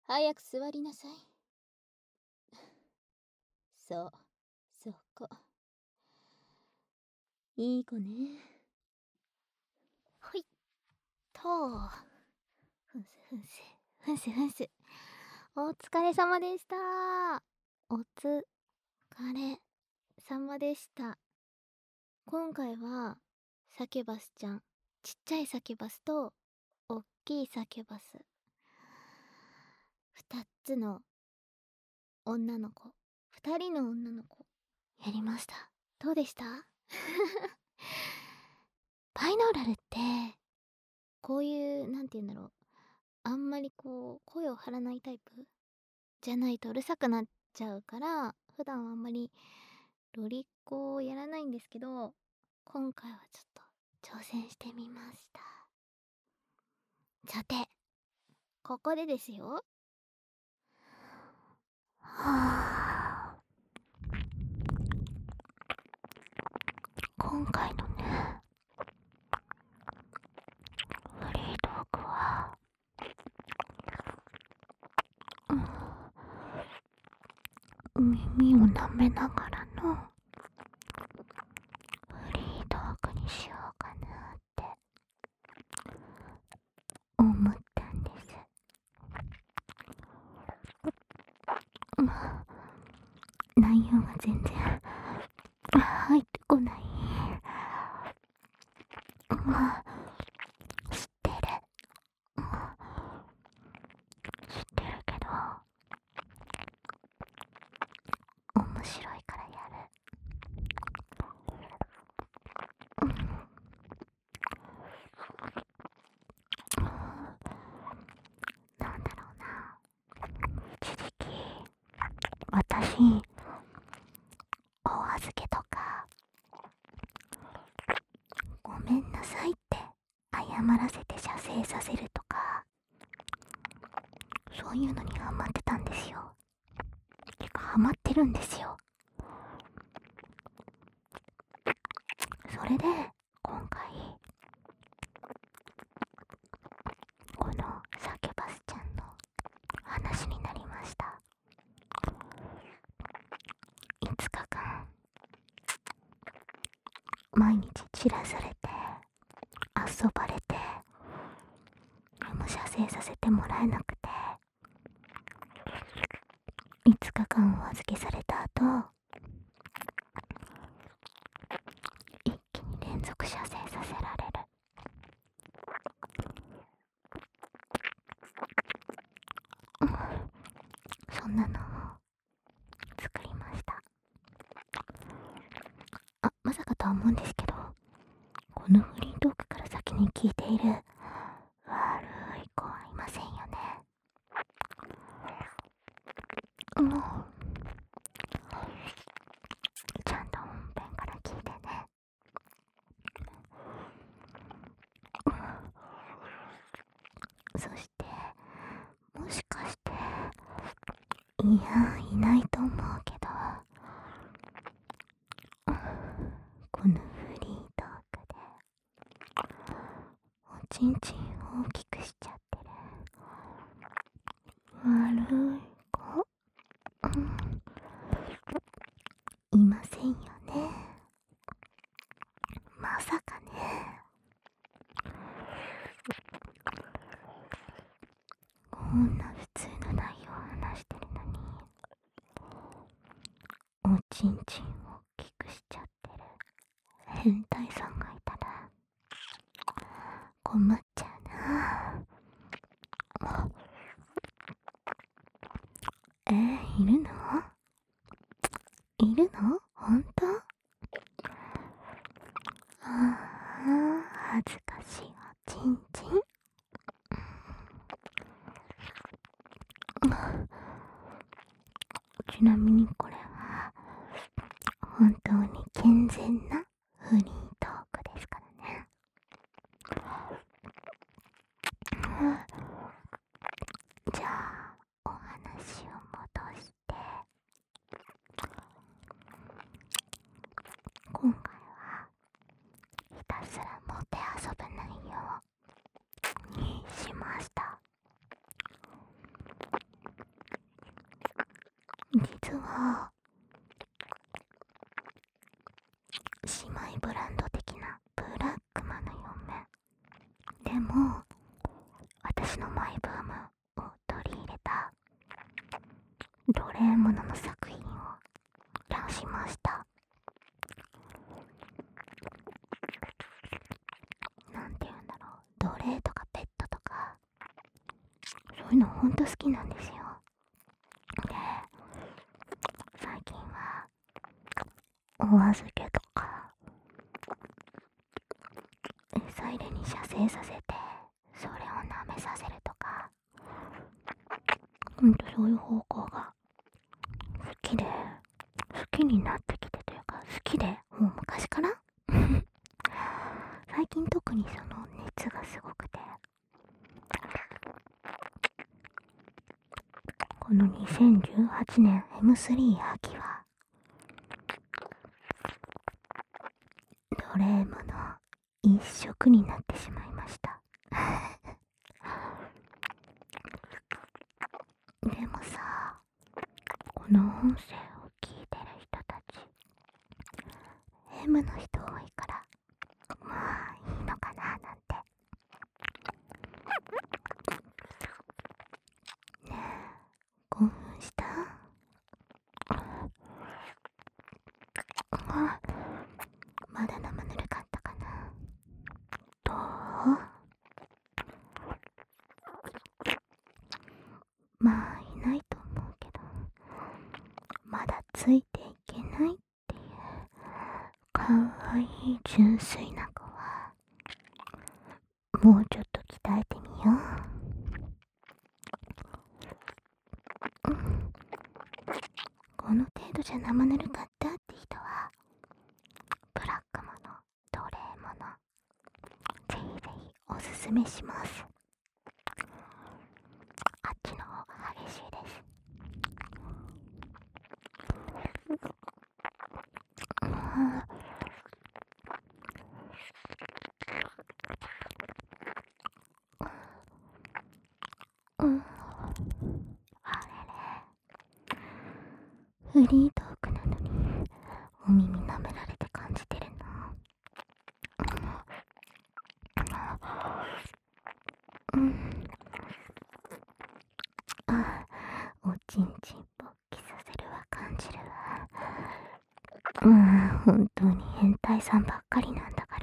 早く座りなさい。そう、そこ。いい子ね。ほいっと。ふんすふんす、ふんすふんす。お疲れ様でした。おつかれ様でした。今回は、サケバスちゃん、ちっちゃいサケバスと、おっきいサケバス。2つの女の子、2人の女の子、やりました。どうでした？バイノーラルって、こういう、なんて言うんだろう。あんまりこう、声を張らないタイプじゃないとうるさくなっちゃうから、普段はあんまりロリッコをやらないんですけど、今回はちょっと挑戦してみました。さて、ここでですよ。はぁ。今回のね、フリートークは、耳を舐めながらのフリートークにしようかなって思ったんです。内容が全然入ってこない。知ってる。知ってるけど、面白いからやる。なんだろうな。一時期、私、お預けとか、ごめんなさいって謝らせて射精させるとか、そういうのにハマってたんですよ。てかハマってるんですよ。それで今回このサケバスちゃんの話になりました。5日間毎日散らされて遊ばれて、でも射精させてもらえなくて、5日間お預けされた後、一気に連続射精させられる。そんなのを作りました。まさかとは思うんですけど、このフリートークから先に聞いている悪い子はいませんよね。ちゃんと本編から聞いてね。そしてもしかして、いや、いないと思うけど、このフリートークでおちんちん大きくしちゃってる悪い子、いませんよね。まさかね。こんな普通の内容を話してるのに、おちんちん大きくしちゃってる変態さんがいたら困っちゃうな。いるの？いるの？ほんと？恥ずかしいおちんちん。ちなみにこれは本当に健全なフリートークですからね。じゃあお話を戻して、今回はひたすらもてあそぶ内容にしました。 は姉妹ブランド的なブラックマの嫁。でも私のマイブームを取り入れた奴隷ものの作品を出しました。なんて言うんだろう、奴隷とかペットとかそういうのほんと好きなんですよ。で、最近はお預けとか餌入れに射精させてそれを舐めさせるとか、ほんとそういう方向が好きになってきてというか、好きでもう昔から最近特にその熱がすごくて、この2018年 M3 秋は奴隷もの一色になってしまいましたでもさ、この音声を聞いてる人たち M の人多いから、まあいいのかななんて。ねえ、興奮した？まだ生ぬるかったかな。どう？まあいないと思うけど、まだついていけないっていうかわいい純粋な子はもうちょっと鍛えてみよう。この程度じゃ生ぬるかったって人はブラックもの、奴隷もの、ぜひぜひおすすめします。あっちの方が激しいです。あれれ、フリートークなのにお耳舐められて感じてるの。おちんちん勃起させるわ、感じるわ。本当に変態さんばっかりなんだから。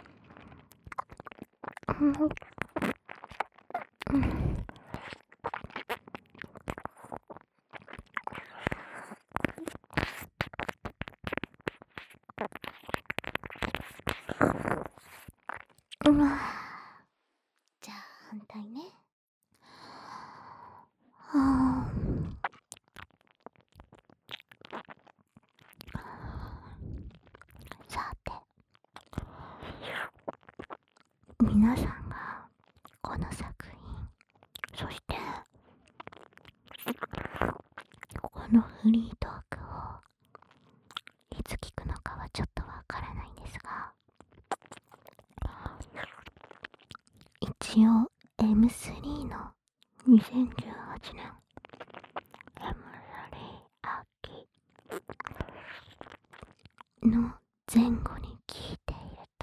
じゃあ反対ね。さて、皆さんがこの作品、そしてこのフリートークをいつ聞くのかはちょっとわからないんですが、一応 M3 の2018年 M3 秋の前後に聞いていると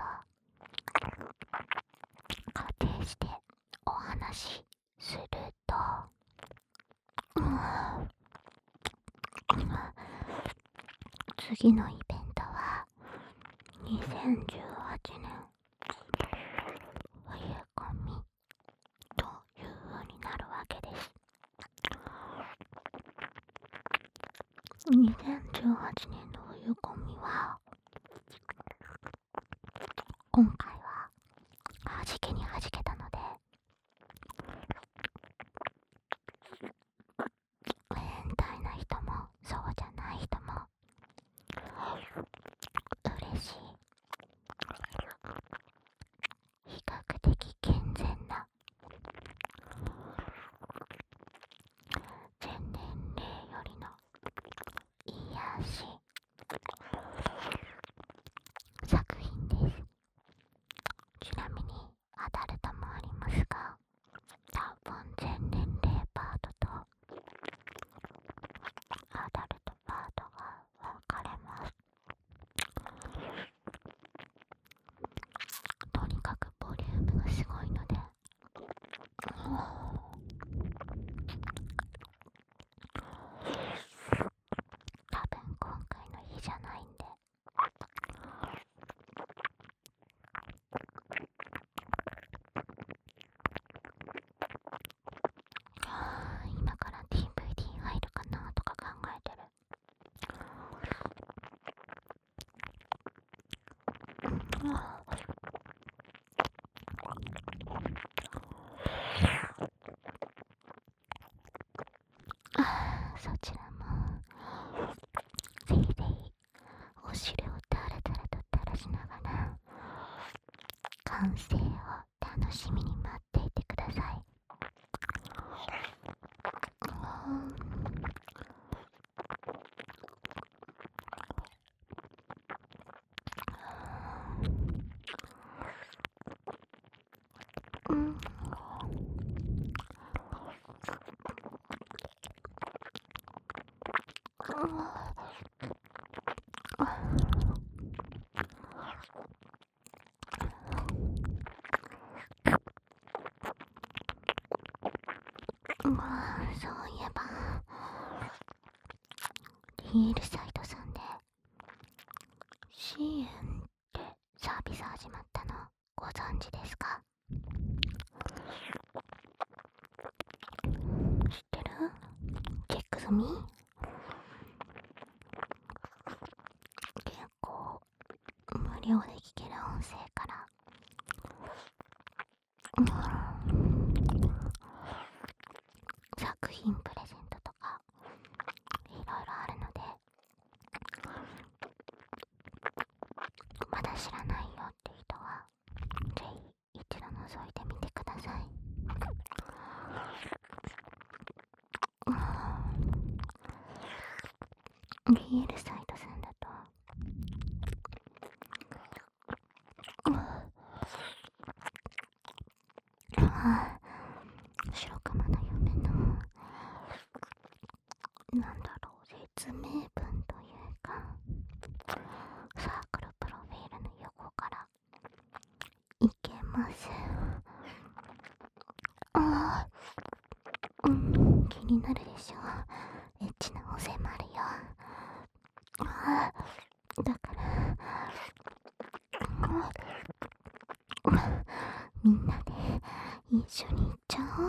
仮定してお話しすると、次のイベントは2018年冬コミという風になるわけです。2018年の冬コミは今回は弾けに弾けたので、変態な人もそうじゃない人も嬉しい、比較的健全な全年齢よりの癒し声を楽しみに待っていてください。そういえばリエルサイトさんで支援ってサービス始まったのご存知ですか？知ってる？チェック済み？結構無料で聞ける音声から作品プレゼントとかいろいろあるので、まだ知らないよって人はぜひ一度覗いてみてください。リエルサイトさんだと白熊の夢の説明文というかサークルプロフィールの横からいけます。気になるでしょ。エッチな音声もあるよ。だからみんなで一緒に行っちゃおう。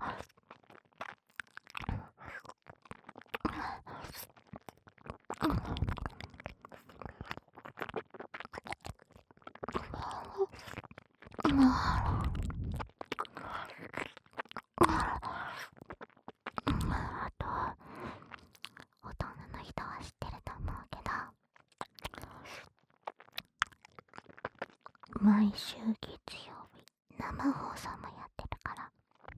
あとほとんどの人は知ってると思うけど、毎週月曜日生放送もやってるから、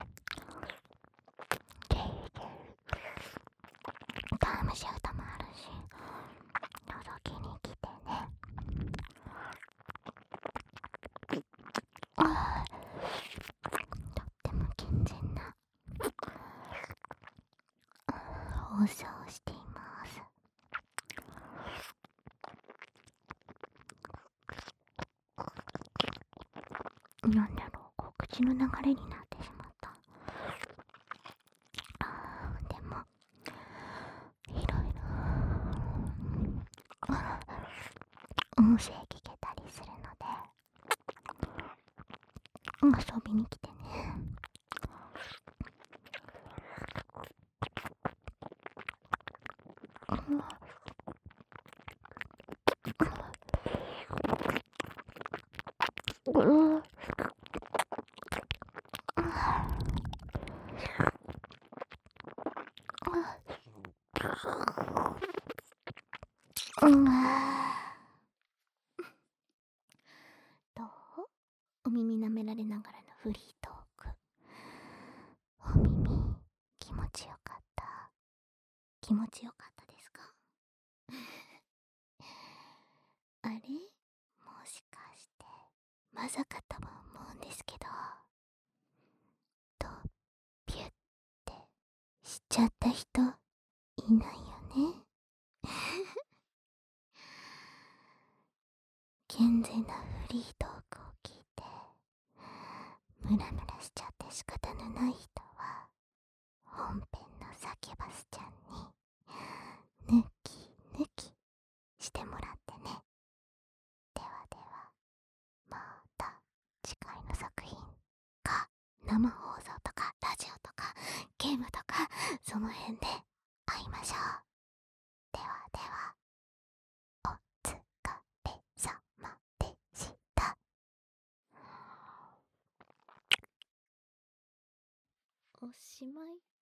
ぜひタイムシフトもあるし覗きに来てね。とっても健全な放送をしています。なんだろう、告知の流れになってしまった。でもいろいろ音声聞けたりするので遊びに来てね。どう？お耳舐められながらのフリートーク。お耳気持ちよかった？気持ちよかったですか？あれ？もしかしてまさかとも思うんですけど、とピュってしちゃった人いないよね？健全なフリートークを聞いてムラムラしちゃって仕方のない人は本編のサキュバスちゃんに抜き抜きしてもらってね。ではでは、また次回の作品か生放送とかラジオとかゲームとかその辺で会いましょう。ではでは、お疲れ様でした。おしまい。